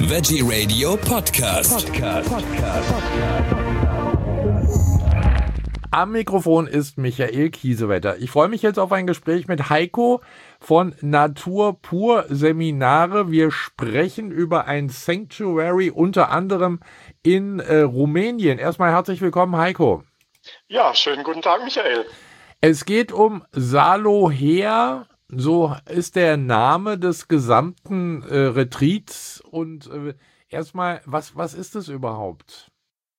Veggie Radio Podcast. Am Mikrofon ist Michael Kiesewetter. Ich freue mich jetzt auf ein Gespräch mit Heiko von Natur Pur Seminare. Wir sprechen über ein Sanctuary, unter anderem in Rumänien. Erstmal herzlich willkommen, Heiko. Ja, schönen guten Tag, Michael. Es geht um Saloher, so ist der Name des gesamten Retreats. Und erstmal, was ist es überhaupt?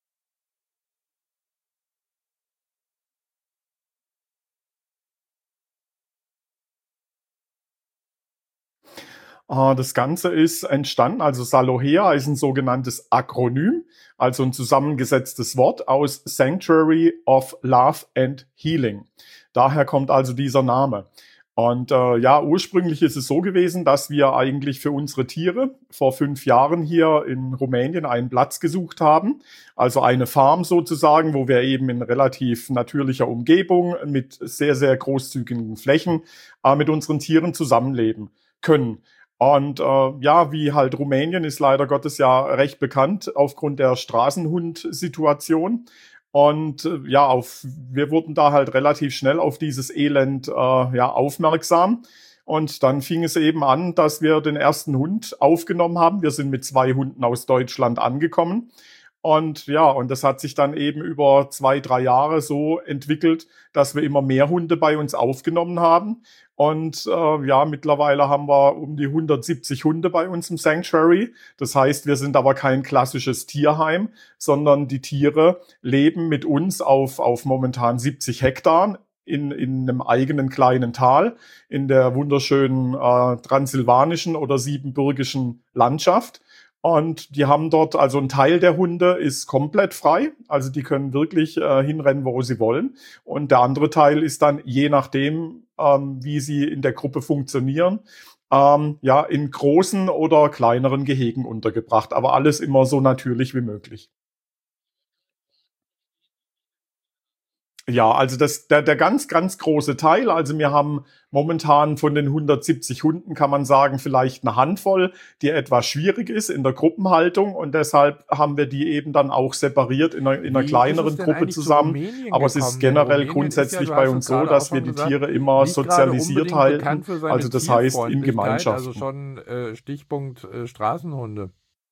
Das Ganze ist entstanden, also Saloher ist ein sogenanntes Akronym, also ein zusammengesetztes Wort aus Sanctuary of Love and Healing. Daher kommt also dieser Name. Und ursprünglich ist es so gewesen, dass wir eigentlich für unsere Tiere vor 5 Jahren hier in Rumänien einen Platz gesucht haben, also eine Farm sozusagen, wo wir eben in relativ natürlicher Umgebung mit sehr, sehr großzügigen Flächen mit unseren Tieren zusammenleben können. Und wie halt Rumänien ist leider Gottes ja recht bekannt aufgrund der Straßenhund-Situation. Und wir wurden da halt relativ schnell auf dieses Elend aufmerksam. Und dann fing es eben an, dass wir den ersten Hund aufgenommen haben. Wir sind mit 2 Hunden aus Deutschland angekommen. Und das hat sich dann eben über 2, 3 Jahre so entwickelt, dass wir immer mehr Hunde bei uns aufgenommen haben. Und mittlerweile haben wir um die 170 Hunde bei uns im Sanctuary. Das heißt, wir sind aber kein klassisches Tierheim, sondern die Tiere leben mit uns auf momentan 70 Hektar in einem eigenen kleinen Tal in der wunderschönen transsilvanischen oder siebenbürgischen Landschaft. Und die haben dort, also ein Teil der Hunde ist komplett frei, also die können wirklich hinrennen, wo sie wollen. Und der andere Teil ist dann je nachdem, wie sie in der Gruppe funktionieren, in großen oder kleineren Gehegen untergebracht. Aber alles immer so natürlich wie möglich. Ja, also der ganz, ganz große Teil, also wir haben momentan von den 170 Hunden, kann man sagen, vielleicht eine Handvoll, die etwas schwierig ist in der Gruppenhaltung, und deshalb haben wir die eben dann auch separiert in einer kleineren Gruppe zusammen. Aber es ist generell grundsätzlich bei uns so, dass wir die Tiere immer sozialisiert halten, also das heißt in Gemeinschaften. Also schon Stichpunkt Straßenhunde.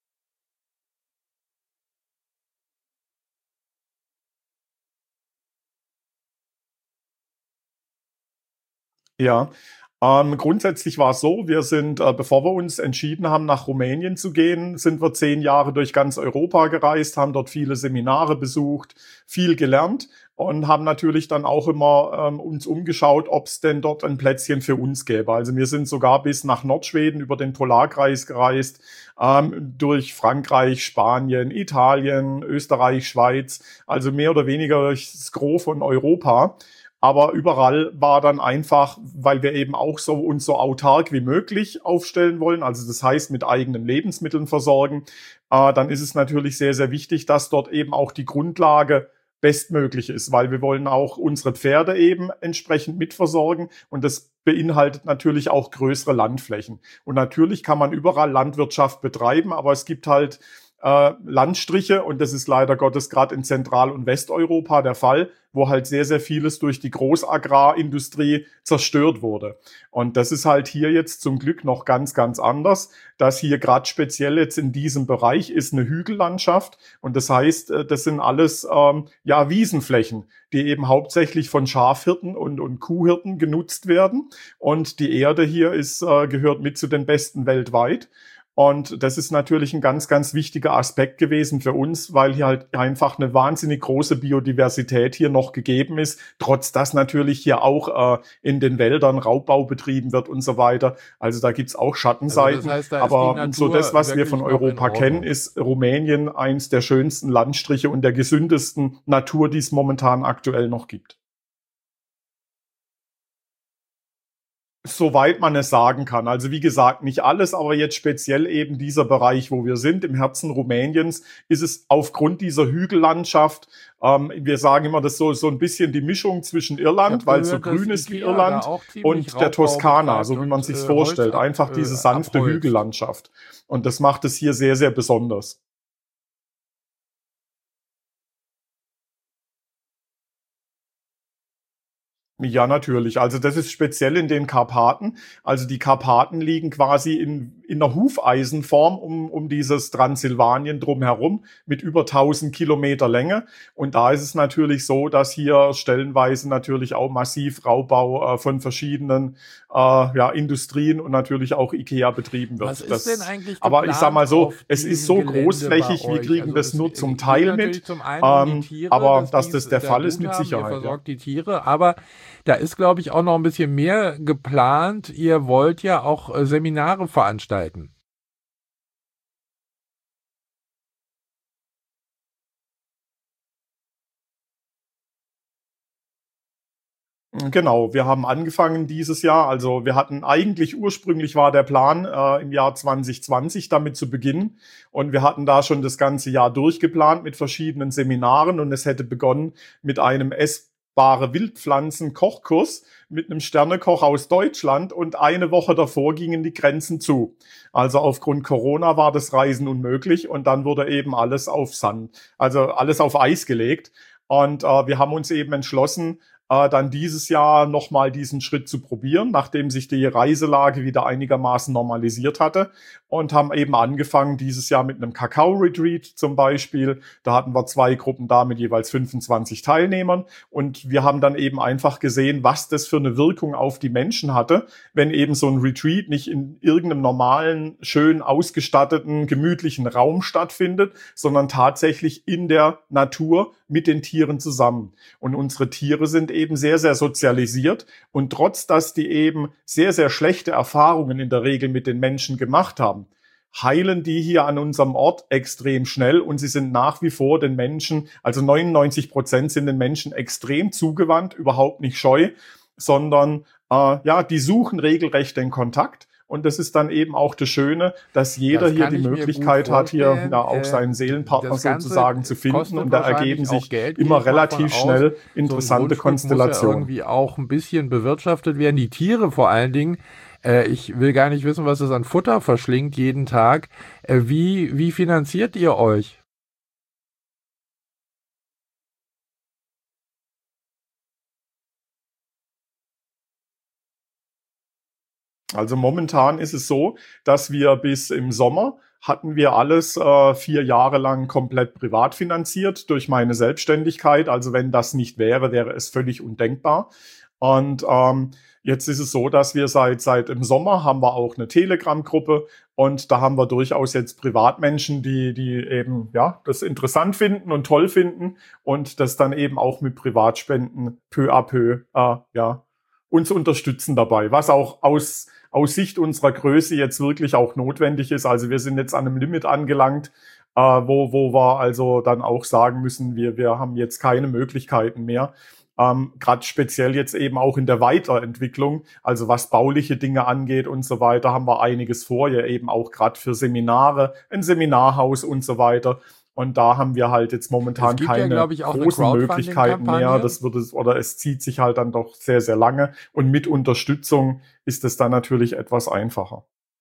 Ja, grundsätzlich war es so, wir sind, bevor wir uns entschieden haben, nach Rumänien zu gehen, sind wir 10 Jahre durch ganz Europa gereist, haben dort viele Seminare besucht, viel gelernt und haben natürlich dann auch immer uns umgeschaut, ob es denn dort ein Plätzchen für uns gäbe. Also wir sind sogar bis nach Nordschweden über den Polarkreis gereist, durch Frankreich, Spanien, Italien, Österreich, Schweiz, also mehr oder weniger durch das Gros von Europa. Aber überall war dann einfach, weil wir eben auch uns so autark wie möglich aufstellen wollen, also das heißt mit eigenen Lebensmitteln versorgen, dann ist es natürlich sehr, sehr wichtig, dass dort eben auch die Grundlage bestmöglich ist, weil wir wollen auch unsere Pferde eben entsprechend mitversorgen, und das beinhaltet natürlich auch größere Landflächen. Und natürlich kann man überall Landwirtschaft betreiben, aber es gibt halt Landstriche, und das ist leider Gottes gerade in Zentral- und Westeuropa der Fall, wo halt sehr, sehr vieles durch die Großagrarindustrie zerstört wurde. Und das ist halt hier jetzt zum Glück noch ganz, ganz anders, dass hier gerade speziell jetzt in diesem Bereich ist eine Hügellandschaft, und das heißt, das sind alles Wiesenflächen, die eben hauptsächlich von Schafhirten und Kuhhirten genutzt werden, und die Erde hier gehört mit zu den besten weltweit. Und das ist natürlich ein ganz, ganz wichtiger Aspekt gewesen für uns, weil hier halt einfach eine wahnsinnig große Biodiversität hier noch gegeben ist, trotz dass natürlich hier auch in den Wäldern Raubbau betrieben wird und so weiter. Also da gibt's auch Schattenseiten. Also das heißt, aber so das, was wir von Europa kennen, ist Rumänien eins der schönsten Landstriche und der gesündesten Natur, die es momentan aktuell noch gibt. Soweit man es sagen kann. Also wie gesagt, nicht alles, aber jetzt speziell eben dieser Bereich, wo wir sind, im Herzen Rumäniens, ist es aufgrund dieser Hügellandschaft, wir sagen immer, das ist so ein bisschen die Mischung zwischen Irland, weil es so grün ist wie Irland, und der Toskana, so wie man es sich vorstellt. Einfach diese sanfte Hügellandschaft. Und das macht es hier sehr, sehr besonders. Ja, natürlich. Also das ist speziell in den Karpaten. Also die Karpaten liegen quasi in einer Hufeisenform um dieses Transsilvanien drumherum mit über 1000 Kilometer Länge. Und da ist es natürlich so, dass hier stellenweise natürlich auch massiv Raubbau von verschiedenen Industrien und natürlich auch IKEA betrieben wird. Was ist denn eigentlich aber ich sag mal so, es diesem ist so Gelände großflächig, bei wir euch? kriegen Also das nur zum geht Teil natürlich mit. zum einen um die Tiere, Aber dass die das der es Fall da ist, gut mit haben, Sicherheit. Ihr versorgt die Tiere, aber da ist, glaube ich, auch noch ein bisschen mehr geplant. Ihr wollt ja auch Seminare veranstalten. Genau, wir haben angefangen dieses Jahr. Also wir hatten ursprünglich war der Plan, im Jahr 2020 damit zu beginnen. Und wir hatten da schon das ganze Jahr durchgeplant mit verschiedenen Seminaren. Und es hätte begonnen mit einem essbare Wildpflanzen-Kochkurs mit einem Sternekoch aus Deutschland. Und eine Woche davor gingen die Grenzen zu. Also aufgrund Corona war das Reisen unmöglich. Und dann wurde eben alles alles auf Eis gelegt. Und wir haben uns eben entschlossen, dann dieses Jahr nochmal diesen Schritt zu probieren, nachdem sich die Reiselage wieder einigermaßen normalisiert hatte, und haben eben angefangen dieses Jahr mit einem Kakao-Retreat zum Beispiel. Da hatten wir 2 Gruppen da mit jeweils 25 Teilnehmern, und wir haben dann eben einfach gesehen, was das für eine Wirkung auf die Menschen hatte, wenn eben so ein Retreat nicht in irgendeinem normalen, schön ausgestatteten, gemütlichen Raum stattfindet, sondern tatsächlich in der Natur mit den Tieren zusammen. Und unsere Tiere sind eben sehr, sehr sozialisiert, und trotz, dass die eben sehr, sehr schlechte Erfahrungen in der Regel mit den Menschen gemacht haben, heilen die hier an unserem Ort extrem schnell, und sie sind nach wie vor den Menschen, also 99% sind den Menschen extrem zugewandt, überhaupt nicht scheu, sondern die suchen regelrecht den Kontakt. Und das ist dann eben auch das Schöne, dass jeder hier die Möglichkeit hat, hier auch seinen Seelenpartner sozusagen zu finden. Und da ergeben sich immer relativ schnell interessante Konstellationen. Muss ja irgendwie auch ein bisschen bewirtschaftet werden. Die Tiere vor allen Dingen. Ich will gar nicht wissen, was es an Futter verschlingt jeden Tag. Wie finanziert ihr euch? Also momentan ist es so, dass wir bis im Sommer hatten wir alles 4 Jahre lang komplett privat finanziert durch meine Selbstständigkeit. Also wenn das nicht wäre, wäre es völlig undenkbar. Und jetzt ist es so, dass wir seit im Sommer haben wir auch eine Telegram-Gruppe, und da haben wir durchaus jetzt Privatmenschen, die eben das interessant finden und toll finden und das dann eben auch mit Privatspenden peu à peu uns unterstützen dabei, was auch aus Sicht unserer Größe jetzt wirklich auch notwendig ist. Also wir sind jetzt an einem Limit angelangt, wo wir also dann auch sagen müssen, wir haben jetzt keine Möglichkeiten mehr. Gerade speziell jetzt eben auch in der Weiterentwicklung, also was bauliche Dinge angeht und so weiter, haben wir einiges vor, ja eben auch gerade für Seminare, ein Seminarhaus und so weiter. Und da haben wir halt jetzt momentan keine großen Möglichkeiten mehr. Es zieht sich halt dann doch sehr, sehr lange. Und mit Unterstützung ist es dann natürlich etwas einfacher.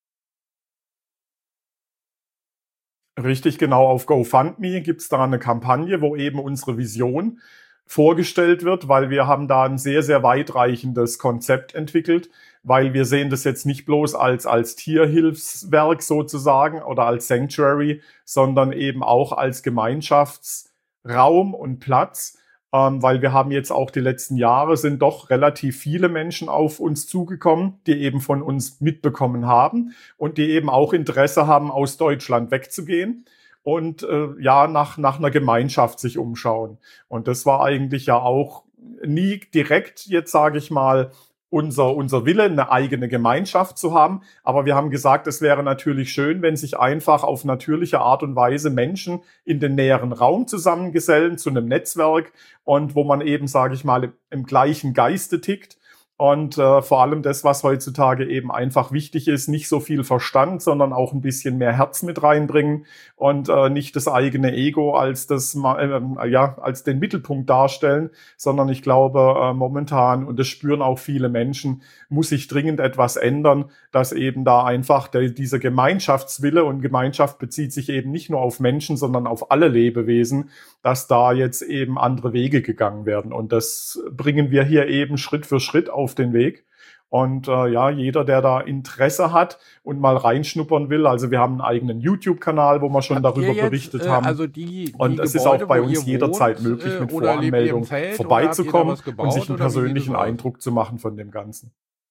Richtig, genau. Auf GoFundMe gibt es da eine Kampagne, wo eben unsere Vision vorgestellt wird, weil wir haben da ein sehr, sehr weitreichendes Konzept entwickelt, weil wir sehen das jetzt nicht bloß als Tierhilfswerk sozusagen oder als Sanctuary, sondern eben auch als Gemeinschaftsraum und Platz, weil wir haben jetzt auch die letzten Jahre sind doch relativ viele Menschen auf uns zugekommen, die eben von uns mitbekommen haben und die eben auch Interesse haben, aus Deutschland wegzugehen und nach einer Gemeinschaft sich umschauen. Und das war eigentlich ja auch nie direkt, jetzt sage ich mal, unser Wille, eine eigene Gemeinschaft zu haben. Aber wir haben gesagt, es wäre natürlich schön, wenn sich einfach auf natürliche Art und Weise Menschen in den näheren Raum zusammengesellen zu einem Netzwerk und wo man eben, sage ich mal, im gleichen Geiste tickt. Und vor allem das, was heutzutage eben einfach wichtig ist, nicht so viel Verstand, sondern auch ein bisschen mehr Herz mit reinbringen und nicht das eigene Ego als als den Mittelpunkt darstellen, sondern ich glaube momentan, und das spüren auch viele Menschen, muss sich dringend etwas ändern, dass eben da einfach dieser Gemeinschaftswille, und Gemeinschaft bezieht sich eben nicht nur auf Menschen, sondern auf alle Lebewesen, dass da jetzt eben andere Wege gegangen werden. Und das bringen wir hier eben Schritt für Schritt auf den Weg. Und jeder, der da Interesse hat und mal reinschnuppern will, also wir haben einen eigenen YouTube-Kanal, wo wir schon darüber berichtet haben. Also und es ist auch bei uns jederzeit möglich, mit Voranmeldung vorbeizukommen und sich einen persönlichen Eindruck zu machen von dem Ganzen.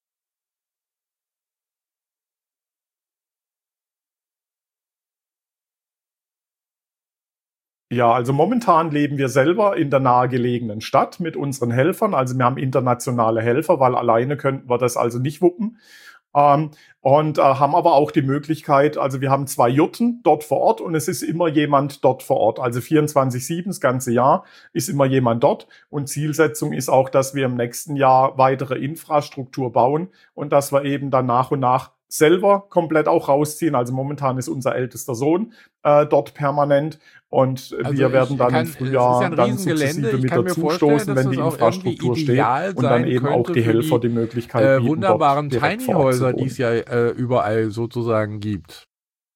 Ja, also momentan leben wir selber in der nahegelegenen Stadt mit unseren Helfern. Also wir haben internationale Helfer, weil alleine könnten wir das also nicht wuppen. Und haben aber auch die Möglichkeit, also wir haben 2 Jurten dort vor Ort und es ist immer jemand dort vor Ort. Also 24/7, das ganze Jahr ist immer jemand dort. Und Zielsetzung ist auch, dass wir im nächsten Jahr weitere Infrastruktur bauen und dass wir eben dann nach und nach selber komplett auch rausziehen. Also momentan ist unser ältester Sohn dort permanent und Also wir werden dann im es ist Frühjahr ja ein dann Riesengelände. sukzessive Ich mit kann mir vorstellen, dazustoßen, dass wenn das die auch irgendwie Infrastruktur steht ideal und dann sein eben auch könnte die für Helfer die Möglichkeit bieten, wunderbaren dort direkt Tiny vor Ort zu Häuser, die wohnen. es ja überall sozusagen gibt.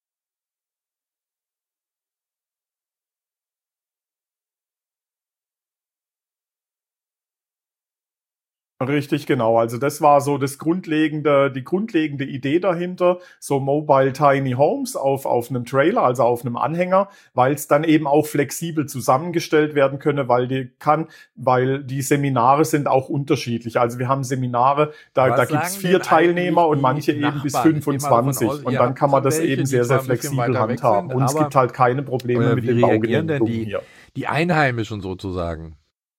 Richtig, genau. Also das war so die grundlegende Idee dahinter, so Mobile Tiny Homes auf einem Trailer, also auf einem Anhänger, weil es dann eben auch flexibel zusammengestellt werden könne, weil die Seminare sind auch unterschiedlich. Also wir haben Seminare, da Was gibt's sagen 4 denn Teilnehmer eigentlich und die manche eben bis Nachbarn? Ich gehe mal davon 25. aus, Und ihr dann habt kann man schon das welche, eben die sehr, zwar sehr ein bisschen flexibel weiter weg handhaben. sind, Und es aber gibt halt keine Probleme mit wie den reagieren denn Baugenehmigungen hier. die Einheimischen sozusagen?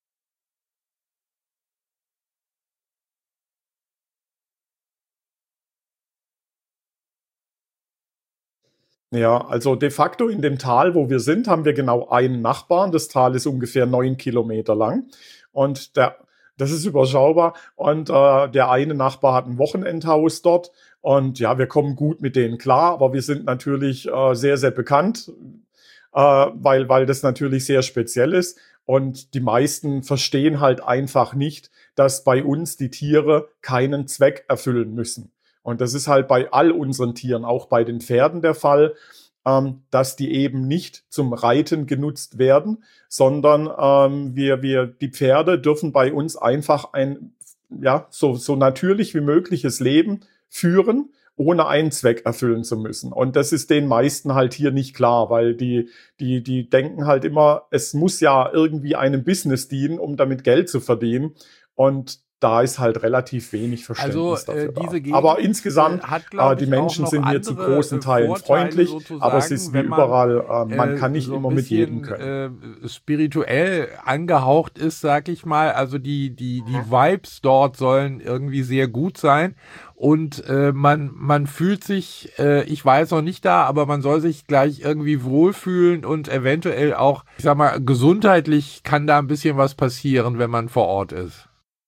Ja, also de facto in dem Tal, wo wir sind, haben wir genau einen Nachbarn. Das Tal ist ungefähr 9 Kilometer lang und das ist überschaubar. Und der eine Nachbar hat ein Wochenendhaus dort und ja, wir kommen gut mit denen klar, aber wir sind natürlich sehr, sehr bekannt, weil das natürlich sehr speziell ist. Und die meisten verstehen halt einfach nicht, dass bei uns die Tiere keinen Zweck erfüllen müssen. Und das ist halt bei all unseren Tieren, auch bei den Pferden der Fall, dass die eben nicht zum Reiten genutzt werden, sondern die Pferde dürfen bei uns einfach so natürlich wie mögliches Leben führen, ohne einen Zweck erfüllen zu müssen. Und das ist den meisten halt hier nicht klar, weil die denken halt immer, es muss ja irgendwie einem Business dienen, um damit Geld zu verdienen. Und da ist halt relativ wenig Verständnis dafür da. Diese Gegend Aber insgesamt, hat, glaube die ich, auch Menschen noch sind hier zu andere großen Teilen Vorteile freundlich, aber es sozusagen, ist wie wenn man überall, man kann nicht so ein immer mit jedem bisschen können. spirituell angehaucht ist, sag ich mal. Also die Vibes dort sollen irgendwie sehr gut sein und man fühlt sich, ich war jetzt noch nicht da, aber man soll sich gleich irgendwie wohlfühlen und eventuell auch, ich sag mal, gesundheitlich kann da ein bisschen was passieren, wenn man vor Ort ist.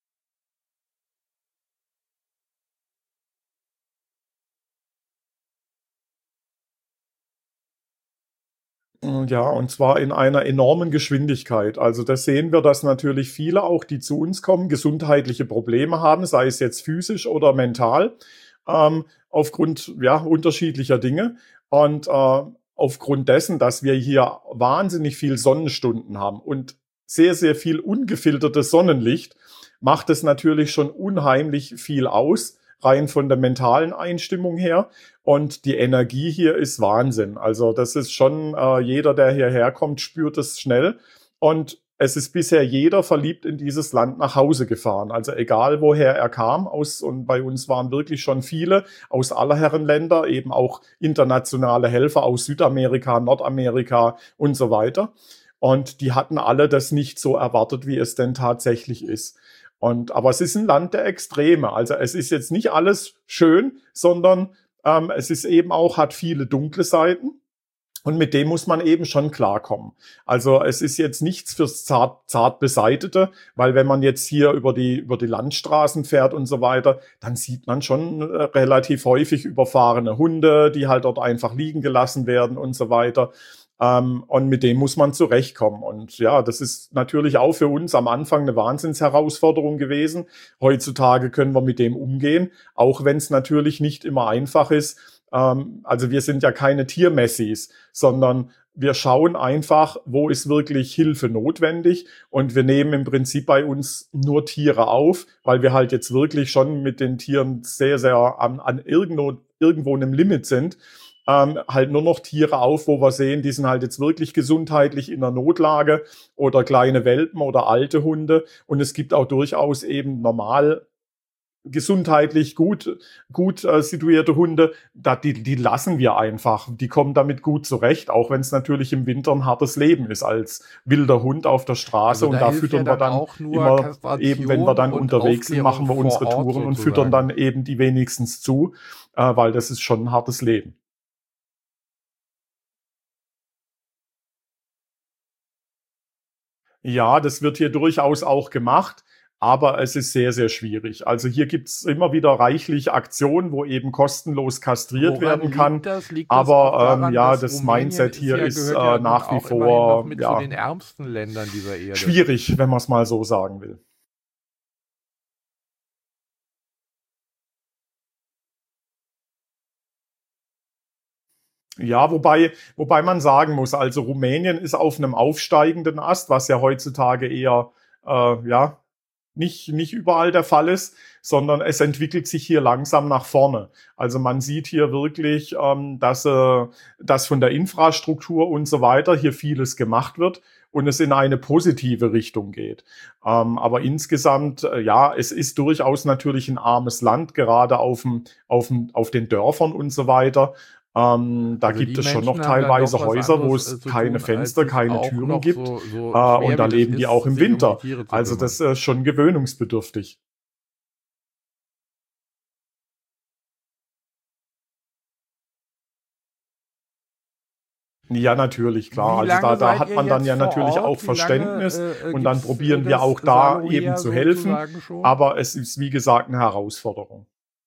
Ja, und zwar in einer enormen Geschwindigkeit. Also das sehen wir, dass natürlich viele auch, die zu uns kommen, gesundheitliche Probleme haben, sei es jetzt physisch oder mental, aufgrund unterschiedlicher Dinge. Und aufgrund dessen, dass wir hier wahnsinnig viel Sonnenstunden haben und sehr, sehr viel ungefiltertes Sonnenlicht, macht es natürlich schon unheimlich viel aus, rein von der mentalen Einstimmung her. Und die Energie hier ist Wahnsinn. Also das ist schon, jeder, der hierher kommt, spürt es schnell. Und es ist bisher jeder verliebt in dieses Land nach Hause gefahren. Also egal, woher er kam. Und bei uns waren wirklich schon viele aus aller Herren Länder, eben auch internationale Helfer aus Südamerika, Nordamerika und so weiter. Und die hatten alle das nicht so erwartet, wie es denn tatsächlich ist. Aber es ist ein Land der Extreme. Also es ist jetzt nicht alles schön, sondern es ist eben auch, hat viele dunkle Seiten. Und mit dem muss man eben schon klarkommen. Also es ist jetzt nichts fürs zart Beseitete, weil wenn man jetzt hier über die Landstraßen fährt und so weiter, dann sieht man schon relativ häufig überfahrene Hunde, die halt dort einfach liegen gelassen werden und so weiter. Und mit dem muss man zurechtkommen. Und ja, das ist natürlich auch für uns am Anfang eine Wahnsinnsherausforderung gewesen. Heutzutage können wir mit dem umgehen, auch wenn es natürlich nicht immer einfach ist. Also wir sind ja keine Tiermessis, sondern wir schauen einfach, wo ist wirklich Hilfe notwendig, und wir nehmen im Prinzip bei uns nur Tiere auf, weil wir halt jetzt wirklich schon mit den Tieren sehr, sehr an irgendwo einem Limit sind. Halt nur noch Tiere auf, wo wir sehen, die sind halt jetzt wirklich gesundheitlich in der Notlage, oder kleine Welpen oder alte Hunde, und es gibt auch durchaus eben normal gesundheitlich gut situierte Hunde, die lassen wir einfach. Die kommen damit gut zurecht, auch wenn es natürlich im Winter ein hartes Leben ist als wilder Hund auf der Straße. Also und da füttern wir dann immer, eben wenn wir dann unterwegs sind, machen wir unsere Touren und füttern dann eben die wenigstens zu, weil das ist schon ein hartes Leben. Ja, das wird hier durchaus auch gemacht, aber es ist sehr, sehr schwierig. Also hier gibt's immer wieder reichlich Aktionen, wo eben kostenlos kastriert werden kann. Liegt aber daran, ja, das Mindset hier ist nach wie vor mit zu den ärmsten Ländern dieser Erde. Schwierig, wenn man es mal so sagen will. Ja, wobei man sagen muss, also Rumänien ist auf einem aufsteigenden Ast, was ja heutzutage eher ja nicht überall der Fall ist, sondern es entwickelt sich hier langsam nach vorne. Also man sieht hier wirklich, dass von der Infrastruktur und so weiter hier vieles gemacht wird und es in eine positive Richtung geht. Aber insgesamt, ja, es ist durchaus natürlich ein armes Land, gerade auf den Dörfern und so weiter. Da Also gibt es schon Menschen noch haben dann teilweise doch was Häuser, wo anderes, es zu keine tun, Fenster, als es keine auch Türen noch gibt. so Und schwer da wie leben das die ist, auch im sich um die Winter. Tiere zu Also kümmern. das ist schon gewöhnungsbedürftig. Ja, natürlich, klar. Wie Also lange da seid hat ihr man dann jetzt ja vor natürlich Ort? auch Wie lange, Verständnis, und dann gibt's, probieren wir das auch da Salo eben her zu helfen. sozusagen schon? Aber es ist, wie gesagt, eine Herausforderung.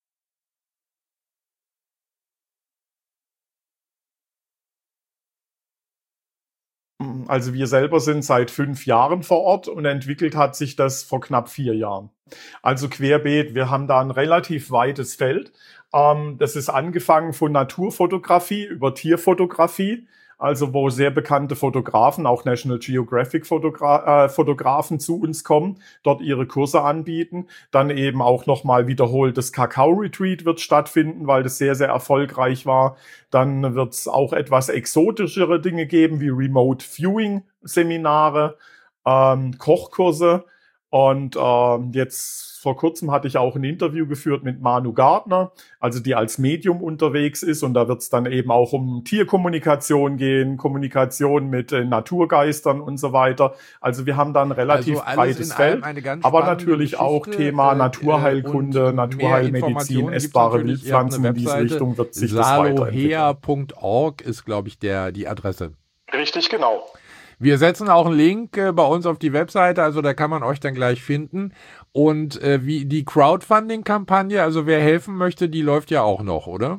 Also wir selber sind seit 5 Jahren vor Ort, und entwickelt hat sich das vor knapp 4 Jahren. Also querbeet, wir haben da ein relativ weites Feld. Das ist angefangen von Naturfotografie über Tierfotografie, also wo sehr bekannte Fotografen, auch National Geographic Fotografen zu uns kommen, dort ihre Kurse anbieten. Dann eben auch nochmal wiederholt das Kakao-Retreat wird stattfinden, weil das sehr, sehr erfolgreich war. Dann wird es auch etwas exotischere Dinge geben, wie Remote-Viewing-Seminare, Kochkurse. Und jetzt vor kurzem hatte ich auch ein Interview geführt mit Manu Gardner, also die als Medium unterwegs ist. Und da wird es dann eben auch um Tierkommunikation gehen, Kommunikation mit Naturgeistern und so weiter. Also wir haben da ein relativ breites Feld, aber natürlich auch Thema Naturheilkunde, Naturheilmedizin, essbare Wildpflanzen. In diese Richtung wird sich das weiterentwickeln. Salohea.org ist, glaube ich, die Adresse. Richtig, genau. Wir setzen auch einen Link bei uns auf die Webseite, also da kann man euch dann gleich finden. Und wie die Crowdfunding-Kampagne, also wer helfen möchte, die läuft ja auch noch, oder?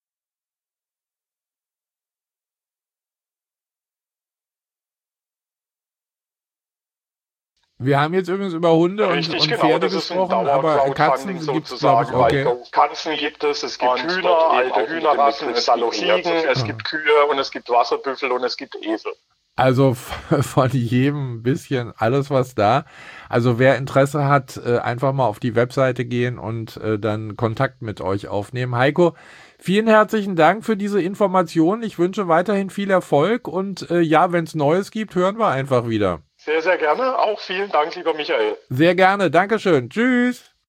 Wir haben jetzt übrigens über Hunde und Pferde gesprochen, aber Katzen gibt es, glaube ich, okay. Katzen gibt es gibt Hühner, alte Hühnerrassen, es gibt Ziegen, es gibt Kühe und es gibt Wasserbüffel und es gibt Esel. Also von jedem ein bisschen alles, was da. Also wer Interesse hat, einfach mal auf die Webseite gehen und dann Kontakt mit euch aufnehmen. Heiko, vielen herzlichen Dank für diese Informationen. Ich wünsche weiterhin viel Erfolg und ja, wenn es Neues gibt, hören wir einfach wieder. Sehr, sehr gerne. Auch vielen Dank, lieber Michael. Sehr gerne. Dankeschön. Tschüss.